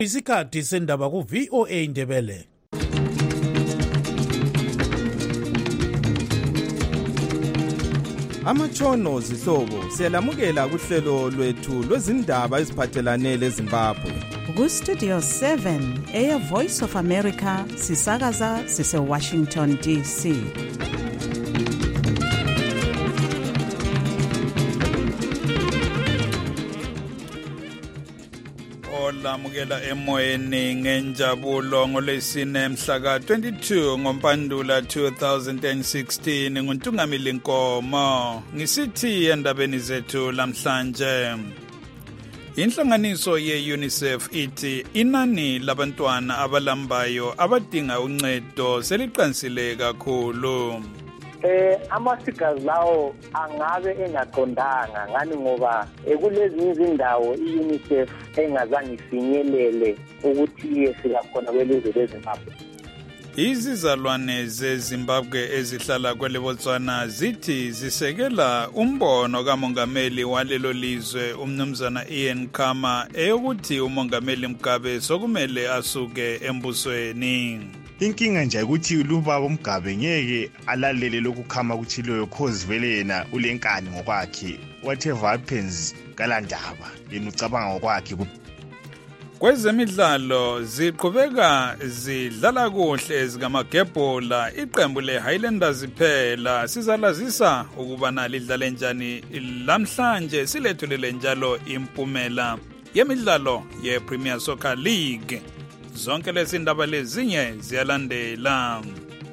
Isikhathi sendaba ku VOA Indebele. Amatshono zihlobo siyalamukela kuhlelo lwethu lwezindaba eziphathelane leZimbabwe. Ku Studio 7 Air Voice of America sisakaza sise Washington DC. Lamukela emoyeni ngenjabulo ngolwesine mhla ka-22 ngoMpandula 2016 nguNtungamili Nkomo. Ngisithi endabeni zethu lamhlanje. Inhlanganiso ye-UNICEF ithi inani labantwana abalambayo abadinga uncedo seliqansile kakhulu. Ama-figures lawo angabe engaqondanga ngani ngoba kulezi izindawo i-UNICEF engazange ifinyelele ukuthi silakhona kwelizwe leZimbabwe. Izizalwane zeZimbabwe ezihlala kwele Botswana zithi zisekela umbono kamongameli walelo lizwe umnumzana Ian Khama eyokuthi umongameli Mugabe sokumele asuke embusweni. Inkinga nje ukuthi lubaba uMgabe ngeke alalele lokukhama kutshiloyo cause vele yena ulenkani ngokwakhe. Whatever happens kalandaba yena ucabanga ngokwakhe. Kwezemidlalo ziqhubeka zidlala kuhle zikamagebhola iqembu leHighlanders iphela sizalazisa ukubana lidlale njani lamhlanje silethulele njalo impumela yemidlalo yePremier Soccer League. Zonke lezi ndaba lezinye ziyalandela.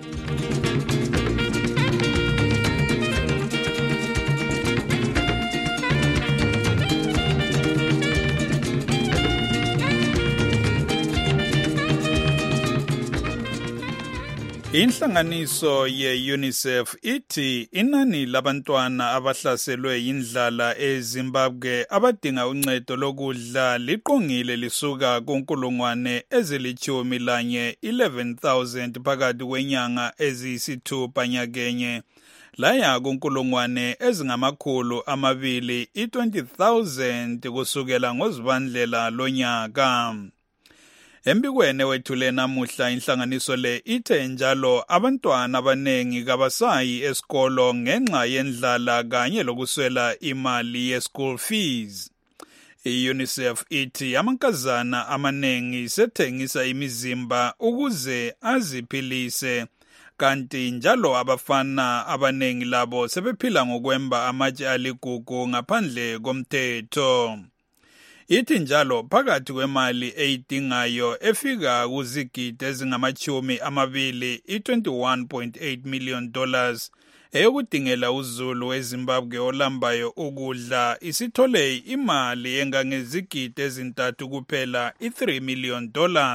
Inhlanganiso ye-UNICEF ithi inani labantwana abahlaselwe yindlala eZimbabwe abadinga uncedo lokudla liqongile lisuka kunkulungwane ezilithumi lanye 11,000 phakathi kwenyanga eziyisithupha nyakenye laya kunkulungwane ezingamakhulu amabili 20,000 kusukela ngoZibandlela lonyaka. Embikweni wethule namuhla inhlanganiso le ithe njalo abantwana abanengi kabasayi esikolo ngenxa yendlala kanye lokuswela imali ye-school fees. I-UNICEF ithi amankazana amanengi sethengisa imizimba ukuze aziphilise kanti njalo abafana abanengi labo sebephila ngokwemba amatshe aligugu ngaphandle komthetho. Ithi njalo phakathi kwemali eyidingayo efika kuzigidi ezingamachumi amabili $21.8 million eyokudingela uZulu weZimbabwe olambayo ukudla isithole imali engangezigidi ezintathu kuphela $3 million.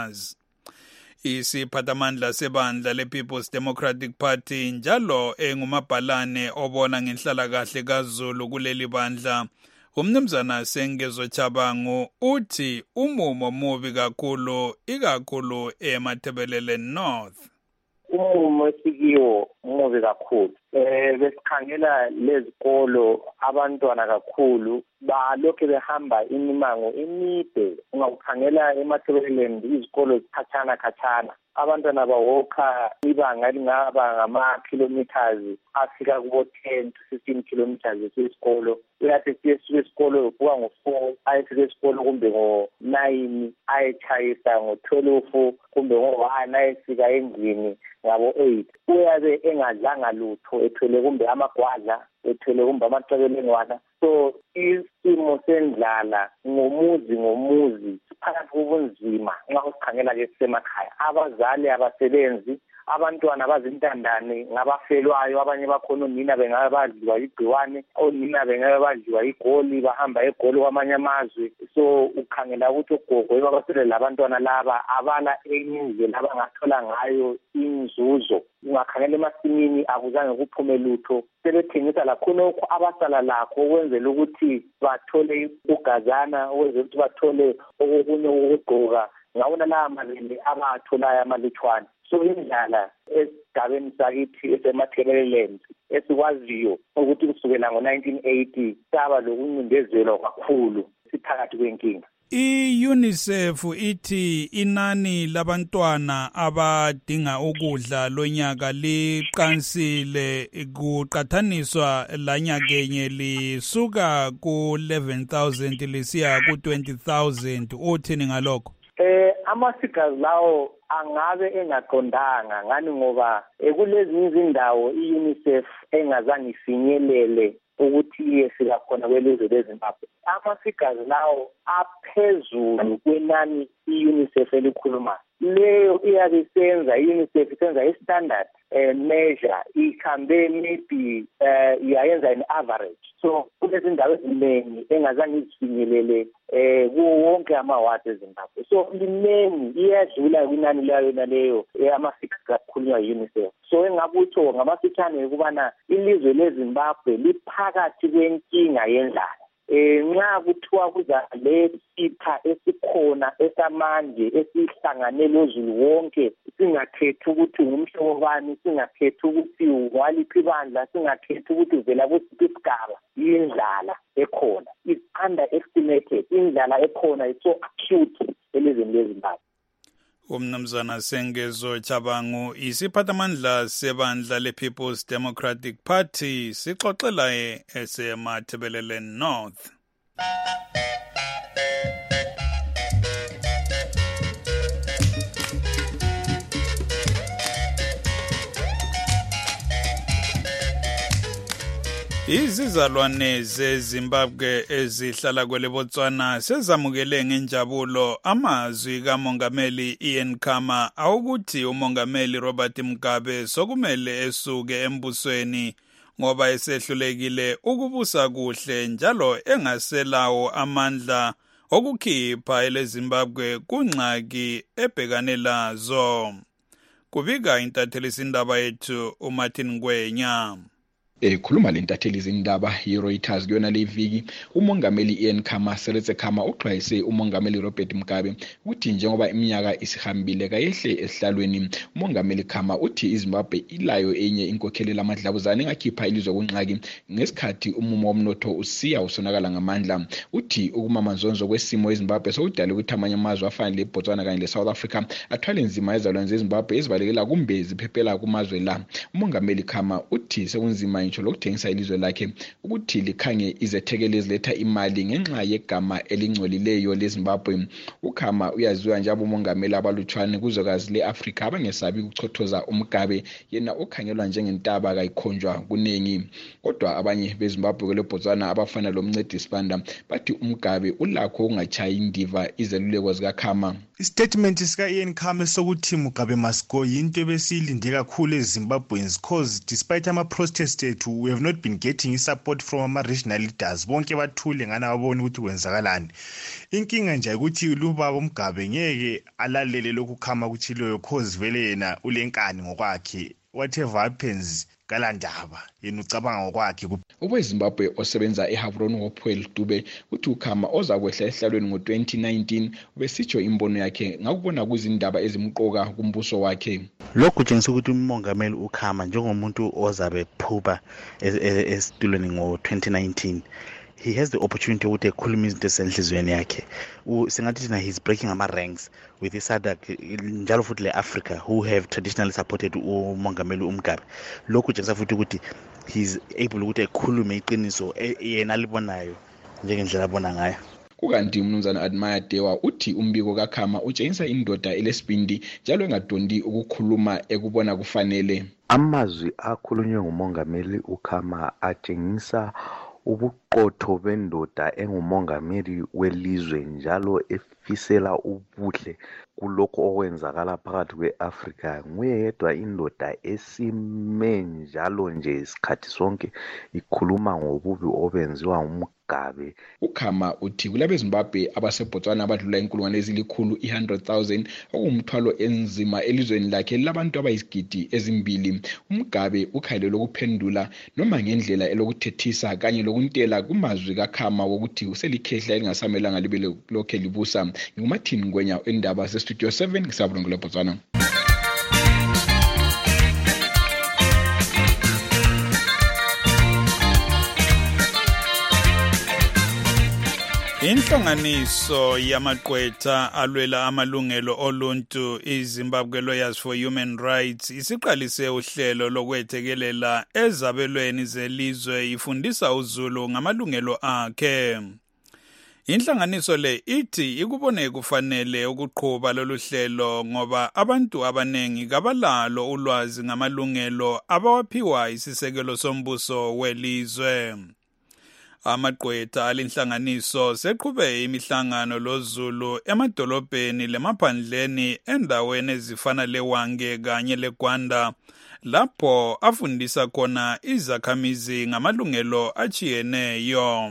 Isiphathamandla sebandla lePeople's Democratic Party njalo engumabhalane obona ngenhlalakahle kaZulu kuleli bandla umnumzana Sengezo Chabangu uthi umumo mubi kakhulu ikakhulu eMathebelele North. Umumo esikiwo mubi kakhulu. Besikhangela lezikolo abantwana kakhulu balokho behamba imimango emide. Ungakhangela eMathebelele izikolo zikhatshana. Abantwana bawokha ibanga lingaba ngama-kilometers afika kubo 10 to 15 kilometers esikolo. Uyathi esikolo kuwa ngo-4 ayefika esikolo kumbe ngo-9 ayechayisa ngo-12 kumbe ngo-1 ayefika endlini ngabo-8. Uyabe engadlanga lutho ethwele kumbe amagwadla ethwele kumbe amaqebelengwana. So isimo sendlala ngomuzi phakathi kobunzima nxa usikhangela ke sisemakhaya. Abazali abasebenzi, abantwana bazintandane ngabafelwayo, abanye bakhona onina bengabe badliwa igciwane, onina bengabe badliwa igoli bahamba egoli kwamanye amazwe. So ukhangela ukuthi ugogo babasele labantwana laba abala enye indlela abangathola ngayo inzuzo. Ungakhangela emasimini akuzange kuphume lutho, sebethengisa lakhonokho abasala lakho ukwenzela ukuthi bathole ugazana, ukwenzela ukuthi bathole okunye ukugqoka ngawona la malini abatholayo amalutshwana. So indlala esigabeni sakithi esemathebeleland esikwaziyo ukuthi kusukela ngo-1980 saba lokuncindezelwa kakhulu siphakathi kwenkinga. I-UNICEF ithi inani labantwana abadinga ukudla lonyaka liqansile kuqathaniswa lanyakenye lisuka ku-11,000 lisiya ku-20,000. Uthini ngalokho? Ama-figures lawo angabe engaqondanga ngani ngoba kulezinye izindawo i-UNICEF engazange ifinyelele ukuthi iyefika khona kwelizwe leZimbabwe. Ama-figures lawo aphezulu kwenani i-UNICEF elikhulumayo. Leyo iyabe isenza i-UNICEF isenza i-standard measure ikhambe maybe iyayenza an average. So kulezi ndawo eziningi engazange izifinyelele kuwo wonke ama-wards eZimbabwe. So liningi iyadlula kwinani layo naleyo ama-figures akhulunywa yi-UNICEF. So engakutho ngamafitshane ukubana ilizwe leZimbabwe liphakathi kwenkinga yendlala. Nxa kuthiwa kuza lesipha esikhona esamanje esihlanganele uzulu wonke, singakhethi ukuthi ngumhlobo bani, singakhethi ukuthi waliphi ibandla, singakhethi ukuthi uvela kusiphi isigaba, indlala ekhona is underestimated. Indlala ekhona is so acute elizweni leZimbabwe. Umnumzana Sengezo Chabangu isiphathamandla sebandla le-People's Democratic Party sixoxela eseMathebelele North. Izizalwane zeZimbabwe ezihlala kwele Botswana sezamukele ngenjabulo amazwi kaMongameli Ian Khama awukuthi uMongameli Robert Mugabe sokumele esuke embusweni ngoba esehlulekile ukubusa kuhle njalo engaselawo amandla okukhipha eleZimbabwe kungxaki ebhekane lazo. Kubika intatheli izindaba yethu uMartin Ngwenya. Khuluma lentatheli izindaba ye-Reuters kuyona le viki uMongameli Ian Khama Seretse Khama uxwayise uMongameli Robert Mugabe ukuthi njengoba iminyaka isihambile kayehle esihlalweni. uMongameli Khama uthi iZimbabwe ilayo enye inkokheli lamadlabuzane engakhipha ilizwe kungxaki ngesikhathi umumo womnotho usiya usonakala ngamandla. Uthi ukumamanzonzo kwesimo eZimbabwe sokudala ukuthi amanye amazwe afana leBotswana kanye leSouth Africa athwale nzima izalwane zeZimbabwe ezibalekela kumbe ziphephela kumazwe la. uMongameli Khama uthi sekunzima lokuthengisa ilizwe lakhe ukuthi likhange izethekeli eziletha imali ngenxa yegama elingcolileyo leZimbabwe. uKhama uyaziwa njalo umongameli abalutshwane kuzwekazi leAfrica abangesabi ukuchothoza uMugabe yena ukhangelwa njengentaba kayikhonjwa kunengi. Kodwa abanye beZimbabwe kweleBotswana abafana lomncedisi banda bathi uMugabe ulakho ungachayi indiva izeluleko zikaKhama. Istatement sika Ian Khama sokuthi Mugabe must go yinto ebesiyilinde kakhulu eZimbabweans because despite ama-protest ethu we have not been getting support from ama-regional leaders. Bonke bathule ngana babona ukuthi kwenzakalani. Inkinga nje ukuthi lubaba uMugabe ngeke alalele lokhu Khama kutshiloyo cause vele yena ulenkani ngokwakhe. Whatever happens kalandaba yena ucabanga ngokwakhe. UweZimbabwe osebenza eHavron Hopewell Dube uthi uKhama ozakwehla ehlalweni ngo-2019 ubesitsho imbono yakhe ngakubona kuzindaba ezimqoka kumbuso wakhe. Lokhu kutshengisa ukuthi uMongameli uKhama njengomuntu ozabe phuba esitulweni ngo-2019 he has the opportunity ukuthi ekhulume izinto esenhlizweni yakhe. Singathi thina he's breaking ama-ranks with iSADC njalo futhi le-Africa who have traditionally supported uMongameli uMugabe. Lokhu kutshengisa futhi ukuthi he's able ukuthi ekhulume iqiniso yena alibonayo njengendlela abona ngayo. Kukanti umnumzana Admire Dewa uthi umbiko kaKhama utshengisa indoda elesibindi njalo engadondi ukukhuluma ekubona kufanele. Amazwi akhulunywe nguMongameli uKhama atshengisa ubuqotho bendoda engumongameli welizwe njalo efisela ubuhle kulokho okwenzakala phakathi kweAfrica. Nguye yedwa indoda esime njalo nje isikhathi sonke ikhuluma ngobubi obenziwa uMugabe. uKhama uthi kulabeZimbabwe abaseBotswana abadlula inkulungwane ezilikhulu 100,000 okumthwalo enzima elizweni lakhe labantu abayizigidi ezimbili. uMugabe ukhalelo lokuphendula noma ngendlela elokuthethisa kanye lokuntela kumazwi kaKhama wokuthi uselikhehla elingasamelanga libe lokhe libusa. nguMartin Ngwenya endaba sestudio 7 ngisabonga leBotswana. Inhlanganiso yamaqwetha alwela amalungelo oluntu iZimbabwe Lawyers for Human Rights isiqalise uhlelo lokwethekelela ezabelweni zelizwe ifundisa uZulu ngamalungelo akhe. Inhlanganiso le ithi ikubone kufanele ukuqhuba lolu hlelo ngoba abantu abanengi kabalalo ulwazi ngamalungelo abawaphiwa isisekelo sombuso welizwe. Amaqwetha alinhlanganiso seqhube imihlangano loZulu emadolobheni lemaphandleni endaweni ezifana leWange kanye leGwanda lapho afundisa khona izakhamizi ngamalungelo achiyeneyo.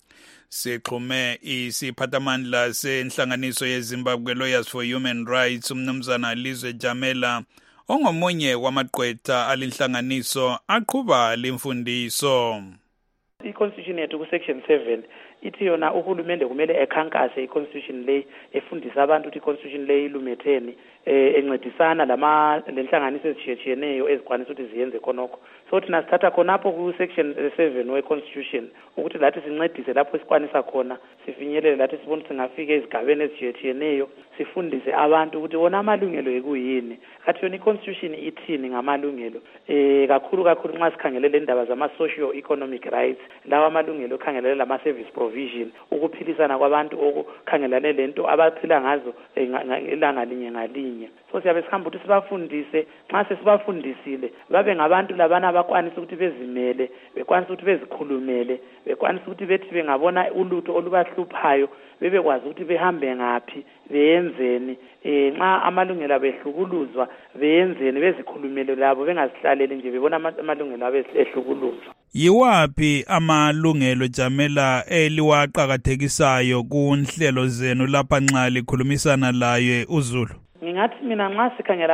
Sexhume isiphathamandla senhlanganiso yeZimbabwe Lawyers for Human Rights umnumzana Lizwe Jamela ongomunye wamaqwetha alinhlanganiso aqhuba lemfundiso. I-Constitution yethu ku-Section 7 ithi yona uhulumende kumele ekhankase i-Constitution le efundisa abantu ukuthi i-Constitution le ilumetheni encedisana lenhlanganiso ezitshiyeneyo ezikwanisa ukuthi ziyenze khonokho. So thina sithatha khonapho ku-Section 7 we-Constitution ukuthi lathi sincedise lapho sikwanisa khona sifinyelele lathi sibone ukuthi singafika ezigabeni ezitshiyeneyo sifundise abantu ukuthi wona amalungelo ekuyini. Kathi yona i-Constitution ithini ngamalungelo kakhulu nxa sikhangele le ndaba zama-socio-economic rights lawa amalungelo okhangelele lama-service provision ukuphilisana kwabantu okukhangelane lento abaphila ngazo ilanga linye ngalinye. So siyabe sihamba ukuthi sibafundise nxa sesibafundisile babe ngabantu labana abakwanisa ukuthi bezimele bekwanisa ukuthi bezikhulumele bekwanisa ukuthi bethi bengabona ulutho olubahluphayo bebekwazi ukuthi behambe ngaphi beyenzeni nxa amalungelo abehlukuluzwa beyenzeni bezikhulumele labo bengazihlaleli nje bebona amalungelo abehlukuluzwa. Yiwaphi amalungelo Jamela eliwaqhakathekisayo kunhlelo zenu lapha nxa likhulumisana laye uZulu? Ngingathi mina nxa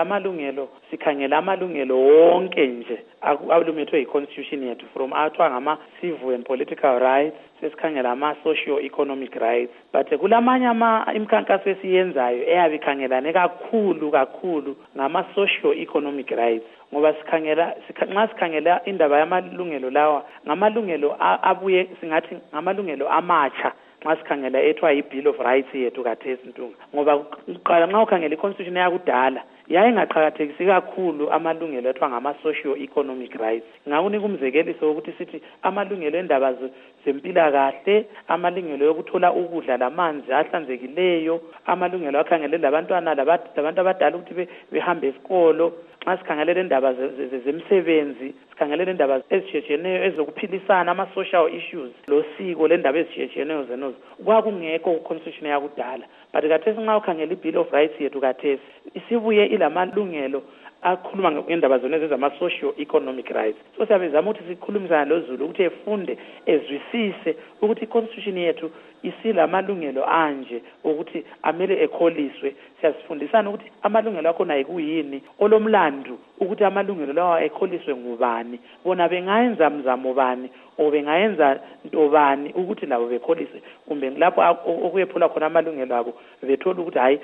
sikhangela amalungelo wonke nje alumethwe yi-Constitution yethu from athiwa ngama-civil and political rights sesikhangela ama-socio-economic rights but kulamanye imikhankaso esiyenzayo eyabe ikhangelane kakhulu ngama-socio-economic rights ngoba nxa sikhangela indaba yamalungelo lawa ngamalungelo abuye singathi ngamalungelo amatsha nxa sikhangela ethiwa yi-Bill of Rights yethu kathesi ntunga ngoba uqala nxa ukhangela i-Constitution yakudala yayingaqhakathekisi kakhulu amalungelo ethiwa ngama-socio-economic rights. Ngakunika umzekeliso wokuthi sithi amalungelo endaba zempilakahle, amalungelo yokuthola ukudla lamanzi ahlanzekileyo, amalungelo akhangele labantwana labantu abadala ukuthi behambe esikolo. Nxa sikhangelele indaba zemsebenzi, sikhangelele indaba ezitshiyeneyo ezokuphilisana ama-social issues losiko lendaba ezitshiyeneyo zenozo kwakungekho ku-Constitution yakudala. But kathesi nxa ukhangela i-Bill of Rights yethu kathesi isibuye ilamalungelo akhuluma ngendaba zona ezama-socio-economic rights. So siyabezama ukuthi sikhulumisana loZulu ukuthi efunde ezwisise ukuthi i-Constitution yethu isilamalungelo anje ukuthi amele ekholiswe. Siyasifundisana ukuthi amalungelo akhona yikuyini olomlandu ukuthi amalungelo lawa ekholiswe ngubani bona bengayenza mzamo bani o bengayenza ntobani ukuthi labo bekholiswe kumbe lapho okuyephula khona amalungelo abo bethola ukuthi hayi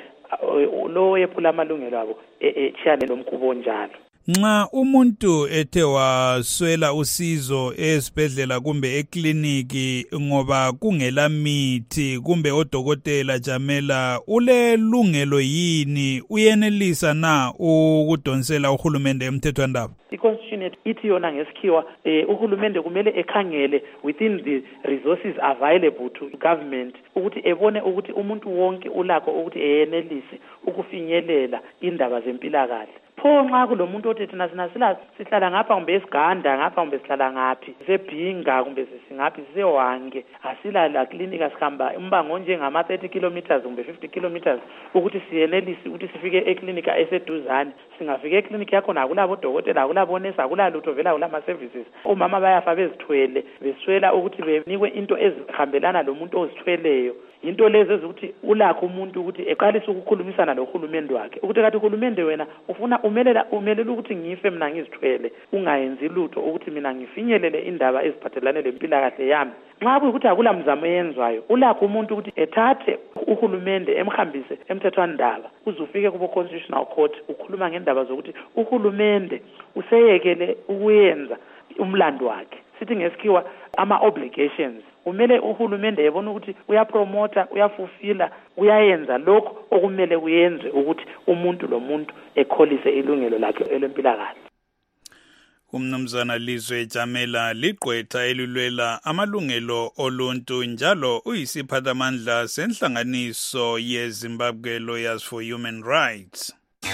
lo yephula amalungelo abo echiyane lomkubo njalo. Nxa umuntu ethe waswela usizo esibhedlela kumbe ekliniki ngoba kungela mithi kumbe odokotela Jamela ulelungelo yini uyenelisa na ukudonsela uhulumende emthethwandaba? I-Constitution ithi yona ngesikhiwa uhulumende kumele ekhangele within the resources available to government ukuthi ebone ukuthi umuntu wonke ulakho ukuthi eyenelise ukufinyelela indaba zempilakahle. Pho nxa kulomuntu othi thina sihlala ngapha kumbe esiganda ngapha kumbe sihlala ngaphi sisebhinga kumbe sisingaphi sisewange asila la clinic asihamba umbango onjengama 30 kilometers kumbe 50 kilometers ukuthi siyenelise ukuthi sifike eklinika eseduzane. Singafika eklinika yakho nakulabo dokotela akulabo nesi akulalutho vela kulama services. Omama bayafa bezithwele beswela ukuthi benikwe into ezihambelana lomuntu ozithweleyo. Into lezi ezokuthi ulakho umuntu ukuthi eqalise ukukhulumisana lohulumende wakhe ukuthi kathi uhulumende wena ufuna umelela ukuthi ngife mina ngizithwele ungayenzi lutho ukuthi mina ngifinyelele indaba eziphathelane lempilakahle yami. Nxa kuyikuthi akula mzamo eyenzwayo ulakho umuntu ukuthi ethathe uhulumende emhambise emthethwandaba uzufike kubo constitutional court ukhuluma ngendaba zokuthi uhulumende useyekele ukuyenza umlando wakhe. Sithi ngesikhiwa ama-obligations kumele uhulumende yebona ukuthi uyapromota, uyafulfilla, uyayenza lokho okumele kuyenze ukuthi umuntu lomuntu ekholise ilungelo lakhe elempilakahle. Umnumzana Lizwe Jamela ligqwetha elilwela amalungelo oluntu njalo uyisiphathamandla senhlanganiso yeZimbabwe Lawyers for Human Rights.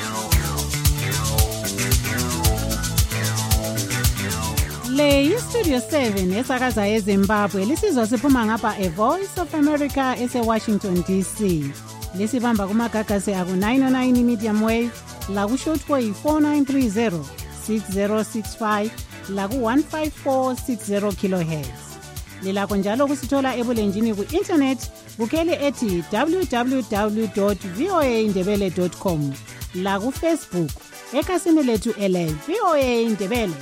Le yiStudio 7 esakaza eZimbabwe lisizwa siphuma ngapha eVoice of America eseWashington DC. Lisibamba kumagagasi aku 909 medium wave la ku shortwave 4930 6065 la ku 15460 kilohertz. Lilakho njalo kusithola ebulenjini ku internet bukele ethi www.voaindebele.com la ku Facebook ekhasini lethu ele VOA Indebele.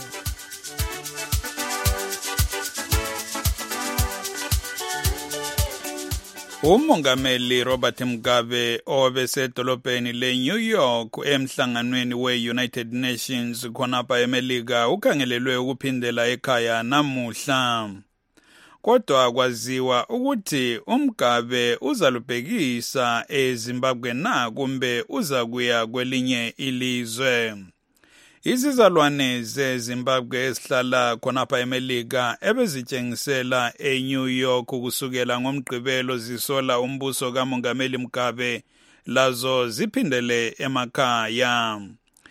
Umongameli Robert Mugabe obesedolobheni leNew York emhlanganweni we-United Nations khonapha eMelika ukhangelelwe ukuphindela ekhaya namuhla. Kodwa kwaziwa ukuthi uMugabe uzalubhekisa eZimbabwe na kumbe uzakuya kwelinye ilizwe. Izizalwane zeZimbabwe esihlala khonapha eMelika ebezitshengisela eNew York kusukela ngoMgqibelo zisola umbuso kaMongameli Mugabe lazo ziphindele emakhaya.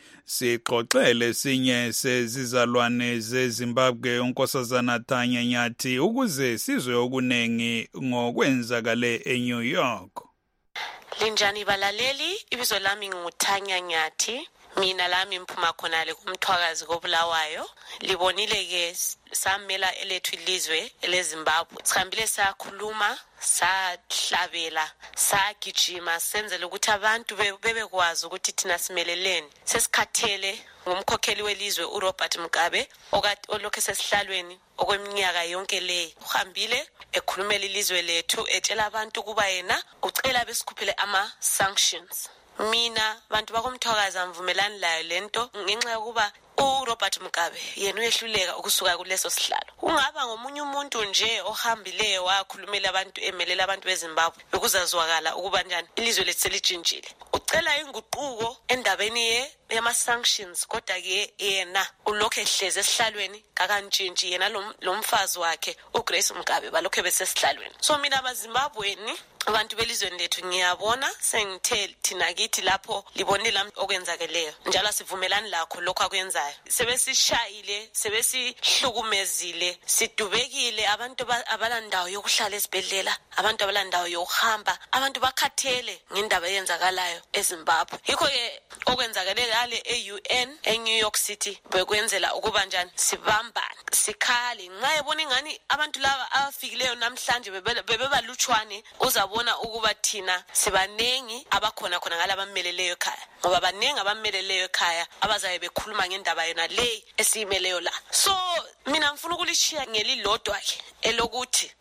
Sixoxele sinye sezizalwane zeZimbabwe uNkosazana Tanya Nyathi ukuze sizwe okunengi ngokwenzakale eNew York. Linjani balaleli, ibizo lami nguTanya Nyathi. Mina lami mphuma khonale kumthwakazi koBulawayo. Libonile ke samela elethu ilizwe eleZimbabwe. Sikhambile sakhuluma, sahlabela, sagijima senzele ukuthi abantu bebekwazi ukuthi thina simeleleni. Sesikhathele ngumkhokheli welizwe uRobert Mugabe olokho sesihlalweni okweminyaka yonke le. Uhambile ekhulumela ilizwe lethu etshela abantu kuba yena ucela besikhuphele ama-sanctions. Mina bantu bakomthwakazi amvumelani layo lento ngenxa yokuba uRobert Mugabe yena uyehluleka ukusuka kuleso sihlalo. Ungaba ngomunye umuntu nje ohambileyo wakhulumela abantu emelela abantu beZimbabwe bekuzazwakala ukuba njani ilizwe lethu selijintshile. Ucela inguquko endabeni yama-sanctions kodwa ke yena ulokho ehleze esihlalweni kakantshintshi yena lo mfazi wakhe uGrace Mugabe balokho besesihlalweni. So mina abaZimbabweni abantu belizweni lethu ngiyabona sengithele thina kithi lapho libonile okwenzakeleyo njalo sivumelani lakho lokho akwenzayo. Sebesishayile, sebesihlukumezile, sidubekile, abantu abalandawo yokuhlala esibhedlela, abantu abalandawo yokuhamba, abantu bakhathele ngendaba eyenzakalayo eZimbabwe. Yikho ke okwenzakale e-UN eNew York City bekwenzela ukuba njani sibambane, sikhale. Nxa ebona ingani abantu laba abafikileyo namhlanje bebebalutshwane uzabona ukuba thina sibanengi abakhona ngalabameleleyo ekhaya. Ngoba banengi abameleleyo ekhaya abazabe bekhuluma ngendaba yona le esiyimeleyo la. So mina ngifuna ukulishiya ngelilodwa ke elokuthi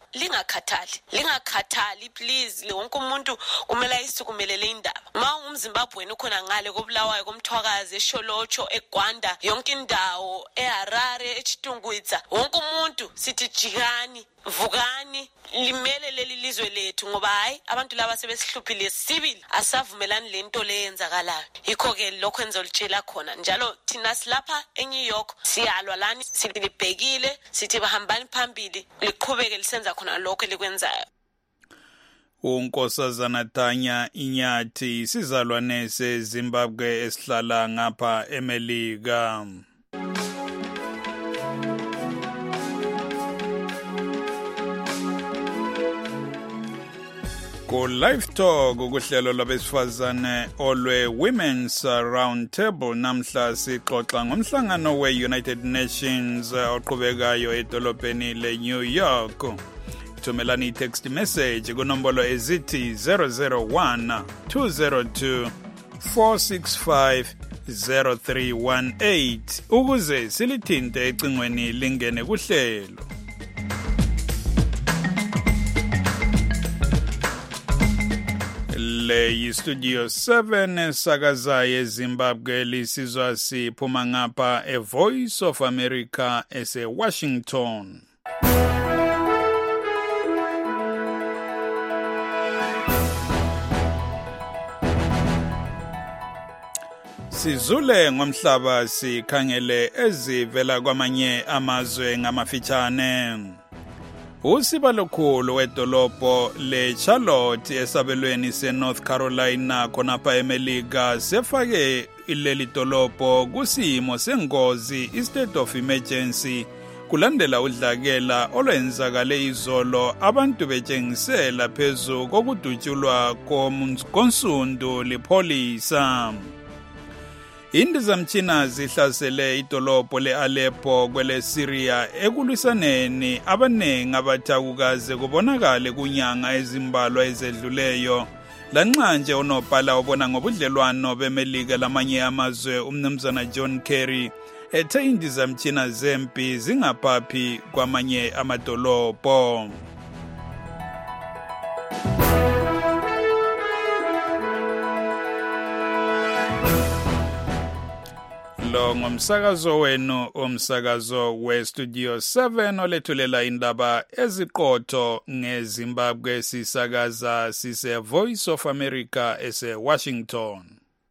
lingakhathali please. Wonke umuntu kumele ayisukumelele indaba. Ma ungumZimbabwe ukhona ngale koBulawayo komthwakazi eSholotsho eGwanda yonke indawo eHarare eChitungwitsa wonke umuntu sithi jikani vukani limele leli lizwe lethu ngoba hayi abantu laba sebesihluphile sibili asavumelani lento leyenzakalayo. Yikho ke lokho enzolitshela khona njalo thina silapha eNew York siyalwa lani silibhekile sithi bahambani phambili liqhubeke lisenza khona lokho elikwenzayo. uNkosazana Tanya Nyathi sizalwane seZimbabwe esihlala ngapha eMelika. Ku Live Talk ukuhlelo lwabesifazane olwe Women's Round Table namhla sixoxa ngomhlangano we-United Nations oqhubekayo edolobheni leNew York. Thumelani i-text message kunombolo ezithi 001 202 465 0318 ukuze silithinte ecingweni lingene kuhlelo. Le yiStudio 7 sakaza yeZimbabwe lisizwa siphuma ngapha eVoice of America eseWashington. Sizule ngomhlaba sikhangele ezivela kwamanye amazwe ngamafitshane. Usiba lokhulu wedolobho leCharlotte esabelweni seNorth Carolina khonapha eMelika sefake ileli dolobho kusimo sengozi i-state of emergency kulandela udlakela olwenzakale izolo abantu betshengisela phezu kokudutshulwa konsundu lipholisa. Indizamtshina zihlasele idolobho le-Aleppo kwele Syria ekulwisaneni abanengi abathakukaze kubonakale kunyanga ezimbalwa ezedluleyo. Lanxa nje unobhala obona ngobudlelwano beMelika lamanye amazwe umnumzana John Kerry ethe indizamtshina zempi zingaphaphi kwamanye amadolobho. Lo ngomsakazo wenu umsakazo we-Studio 7 olethulela indaba eziqotho ngeZimbabwe sisakaza sise Voice of America ese Washington.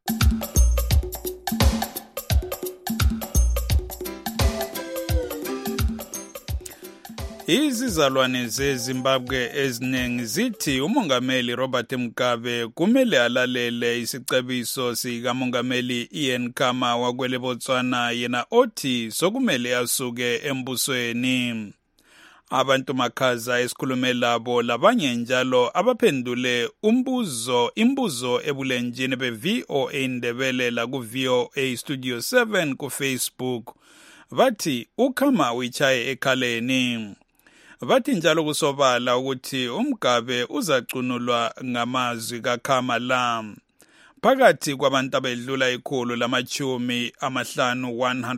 Izizalwane zeZimbabwe eziningi zithi umongameli Robert Mugabe kumele alalele isicebiso sikamongameli Ian Khama wakwele Botswana yena othi sokumele asuke embusweni. Abantu makhaza esikhulume labo labanye njalo abaphendule imbuzo ebulenjini be-VOA Ndebele la ku-VOA Studio 7 ku Facebook bathi uKhama uyichaye ekhaleni. Bathi njalo kusobala ukuthi uMgabe uzacunulwa ngamazwi kaKhama la. Phakathi kwabantu abedlula ikhulu lamachumi amahlanu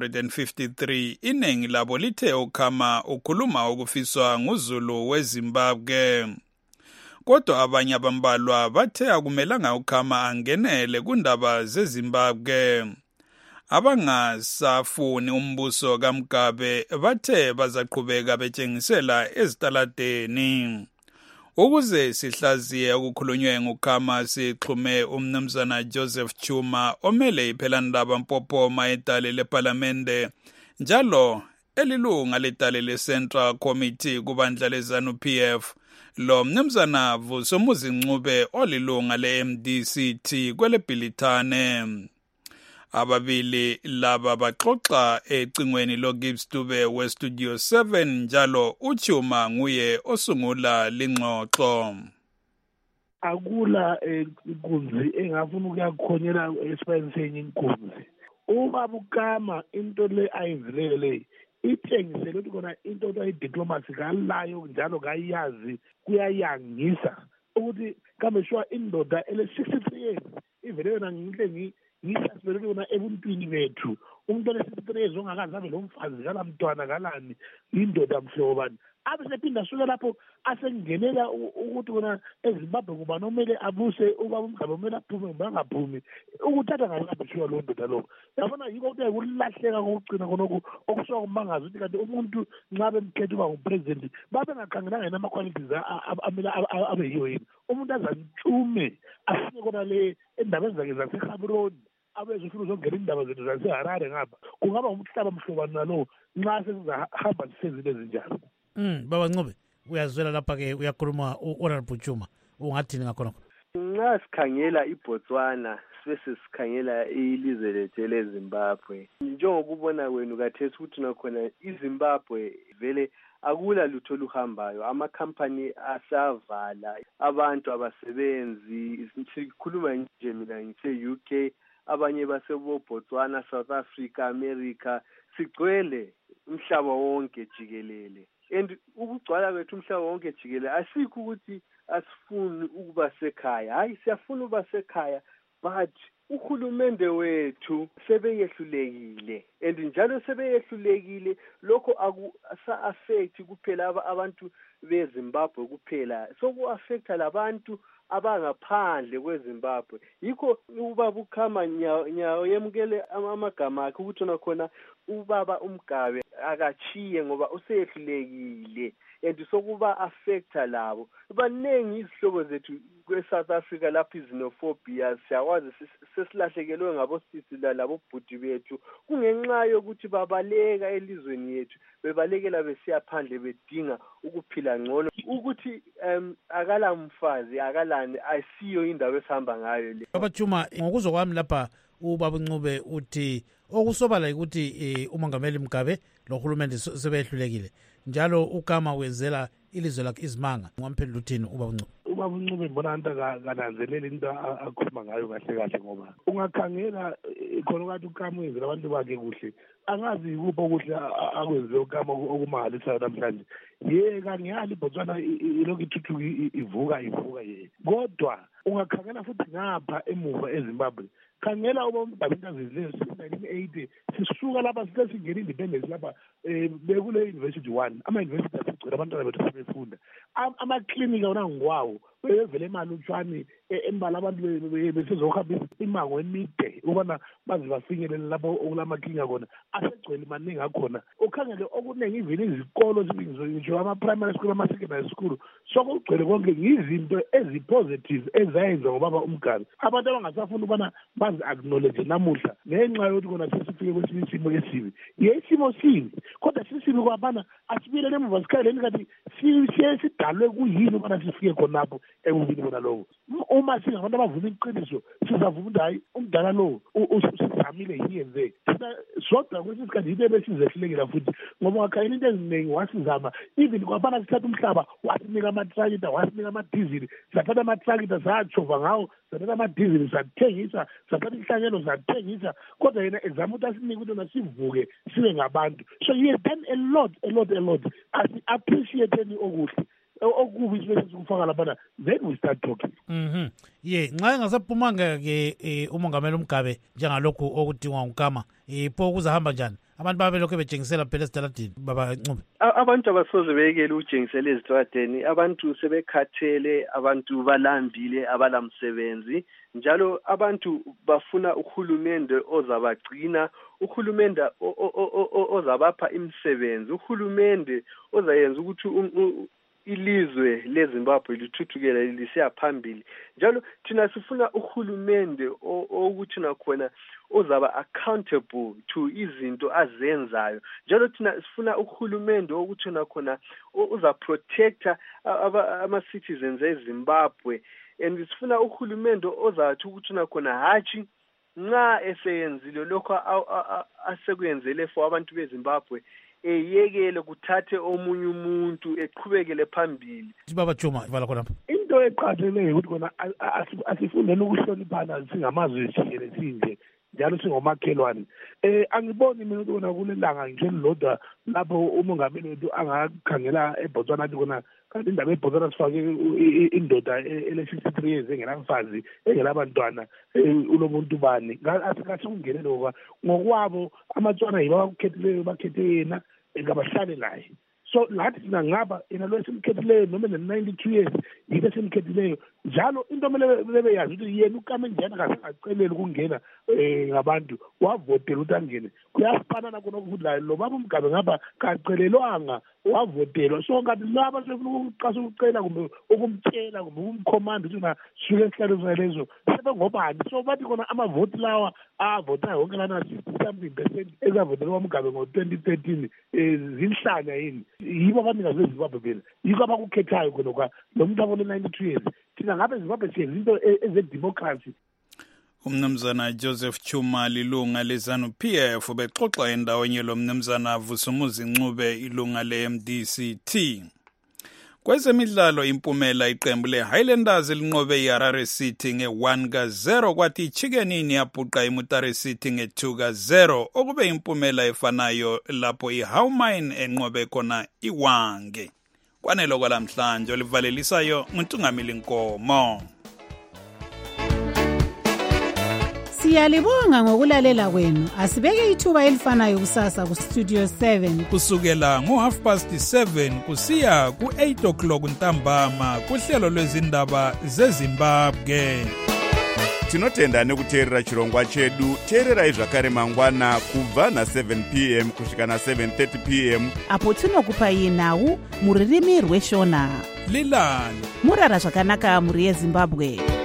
153 iningi labo lithe uKhama ukhuluma ukufiswa nguZulu weZimbabwe. Kodwa abanye abambalwa bathe akumelanga uKhama angenele kundaba zeZimbabwe. Abangasafuni umbuso kaMgabe bathe bazaqhubeka betshengisela ezitaladeni. Ukuze sihlaziye ukukhulunywe nguKhama sixhume umnumzana Joseph Chuma omele iphelandaba Mpophoma edale leParlamente njalo elilunga ledale leCentral Committee kubandla leZANU-PF. Lo mnumzana Vusomuzi Ncube olilunga le-MDCT kwele Bhilithane. Ababili laba baxoxa ecingweni loGibbs Dube we-Studio 7 njalo uChuma nguye osungula lingxoxo. Akula inkunzi engafuna ukuyakhonyela esiphenzeni inkunzi. Ubaba uKhama into le ayivulele ithengisele ukuthi kona into ayidiplomacy kalayo njalo kayazi kuyayangisa ukuthi kambe shwa indoda ele 63 years ivele yona ngihle ngisasibele yona ebuntwini bethu umuntu ole-63 years ongakazi abe lo mfazi kalamntwana kalani indoda mhlobo bani abe sephinda suke lapho asengenela ukuthi kona eZimbabwe kuba nomele abuse ubaba uMgabe umele aphume bangaphumi ukuthatha ngakabishiwa lo ndoda lo yabona yiko ukuthi ukulahleka kokugcina khonoko okusuka kumangaza ukuthi kanti umuntu nxa bemkhetha uba ngupresident babe ngakhangelanga yena ama-qualities amele abe yiyo yini umuntu azantshume afike kona le endabeni zakhe zaseGaborone abezofuna uzongena indaba zethu zaseHarare ngapha kungaba umhlaba mhlobani nalo nxa sesizahamba sisezile ezinjalo. Baba Ncube uyazwela lapha ke uyakhuluma uHonorable Chuma ungathini ngakhonokho? Nxa sikhangela iBotswana bese sikhangela ilizwe lethu leZimbabwe njengokubona kwenu kathesi ukuthi nakhona iZimbabwe vele akula lutho luhambayo amakhampani asavala abantu abasebenzi sikhuluma nje mina ngise UK abanye baseBotswana South Africa America sigcwele umhlaba wonke jikelele and ukugcwala kwethu umhlaba wonke jikelele asikho ukuthi asifuni ukuba sekhaya hayi siyafuna ukuba sekhaya but uhulumende wethu sebeyehlulekile and njalo sebeyehlulekile lokho asa-affect kuphela abantu beZimbabwe kuphela soku-affecta labantu abangaphandle kweZimbabwe yikho ubaba uKhama nyawo yemukele amagama akhe ukuthi nakhona ubaba uMgabe akachiye ngoba useyehlulekile and sokuba affecta labo baningi izihlobo zethu kwe-South Africa lapho izinophobia siyakwazi sesilahlekelwe ngabo sisi labo bhuti bethu kungenxa yokuthi babaleka elizweni yethu bebalekela besiya phandle bedinga ukuphila ngcono ukuthi akala mfazi akalani ayisiyo indaba esihamba ngayo le. Baba Chuma, ngokuzwa kwami lapha ubaba Ncube uthi okusobala ukuthi umongameli Mgabe lohulumende sebehlulekile njalo ukama wenzela ilizwe lakhe izimanga. Ngamphendula uthini ubaba Ncube? Ubaba Ncube ngibona into kananzelela into akhuluma ngayo kahle ngoba ungakhangela khona ukuthi ukama wenzela abantu bakhe kuhle angazi kupho kuhle akwenze ukama okumangalisayo namhlanje kangiyali Botswana ilokhu ithuthuka ivuka ye kodwa ungakhangela futhi ngapha emuva eZimbabwe khangela uba Mgabekazi 1980 sisuka lapha singena independence lapha bekule university 1 ama-university asigcina abantwana bethu sebefunda amaklinika wona ngwawo bevele imali utshwani embala abantu besizohamba imango emide ukubana baze bafinyelele lapho okulamaklinika khona asegcwele maningi akhona ukhangele okuningi ivini izikolo ngisho ama-primary school ama-secondary school sokugcwele konke ngizinto ezipositive ezayenza ngobaba uMgabe abantu abangasafuna ukubana bazi-acknowledge namuhla ngenxa yokuthi kona sesifike kwesinye isimo esibi isimo sibi kodwa sisibi kwabana asibuyelele emuva sikhaleni kathi siye sidalwe kuyini ukubana sifike khonapho ekubini kona lowo uma singabantu abavuma iqiniso sizavuma ukuthi hayi umdala lowo usizamile yiyenze sodwa kwesinye isikhathi yinto ebesizehlulekela futhi ngoba ungakhayela into eziningi wasizama even kwabana sithatha umhlaba wasinika amatrakita wasinika amadizili sathatha amatrakita satshova ngawo sathatha amadizili sathengisa sathatha inhlanyelo sathengisa kodwa yena ezama ukuthi asinike ukuthi na sivuke sibe ngabantu so he has done a lot asi-appreciate-eni okuhle okubi sibese sikufaka laphana then we start talking. Nxa engasaphumanga-ke umongameli uMgabe njengalokhu okudingwa ngukama pho kuzahamba njani abantu babelokhu betshengisela phela esitaladini baba Ncube? Abantu abasoze beyekele ukutshengisela ezitradeni abantu sebekhathele abantu balambile abalamsebenzi njalo abantu bafuna uhulumende ozabagcina uhulumende ozabapha imisebenzi uhulumende ozayenza ukuthi ilizwe leZimbabwe lithuthukela lisiya phambili njalo thina sifuna uhulumende ukuthi nakhona ozaba accountable to izinto azenzayo njalo thina sifuna uhulumende ukuthi nakhona uza protector ama-citizens eZimbabwe and sifuna uhulumende ozathi ukuthi nakhona hatshi nxa eseyenzile lokho asekwenzele for abantu beZimbabwe eyekele kuthathe omunye umuntu eqhubekele phambili. Baba Chuma vala khona into eqhatheleyo ukuthi kona asifundeni ukuhloniphana singamazwe jikelele sinje njalo singomakhelwane angiboni mina ukuthi kona kulelanga nje lodwa lapho umongameli wethu angakhangela eBotswana athi kona kanti indaba eBotswana sifake indoda ele-63 years engenamfazi engelabantwana ulomuntu bani asikungenele ngokwabo amaTswana yibo abakukhethileyo bakhethe yena engabahlale naye so lathi thina ngaba yena lo esimkhethileyo noma ne-92 years yinto esimkhethileyo njalo into kumele beyazi ukuthi yena ukame njena kasengaceleli ukungena ngabantu wavotela ukuthi angene kuyasifanana konokudlayo lo baba uMgabe ngapha kacelelwanga wavotelwa so ngathi laba sebefuna ukuqasa ukucela kumbe ukumtshela kumbe ukumkhomanda ukuthi na suke esihlalweni lezo sebengobani so bathi khona amavoti lawa avotayo wonke lana 60% ezavotelwa uMgabe ngo-2013 zinhlanya yini yibo abanikazi beZimbabwe phela yikho abakukhethayo khonokwa lo muntu abone 92 years thina ngabe eZimbabwe siyenza into ezedemocracy. Umnumzana Joseph Chuma lilunga leZANU-PF bexoxa endawonye lo mnumzana Vusumuzi Ncube ilunga le-MDCT. Kwezemidlalo impumela iqembu le-Highlanders linqobe iHarare City nge-1-0 kwathi iChikenini yabhuqa iMutare City nge-2-0 okube impumela efanayo lapho iHowmine enqobe khona iWange. Kwanelo kwalamhlanje olivalelisayo nguNtungamili Nkomo. Siyalibonga ngokulalela kwenu. Asibeke ithuba elifanayo kusasa ku Studio 7 kusukela ngo7:30 kusiya ku8 o'clock ntambama kuhlelo lwezindaba zeZimbabwe. tinotenda nekuteerera chirongwa chedu. Teererai zvakare mangwana kubva na7 p.m. kusvika na7:30 p.m. apo tinokupai nhau muririmi rweshona. Lilani murara zvakanaka muri yeZimbabwe.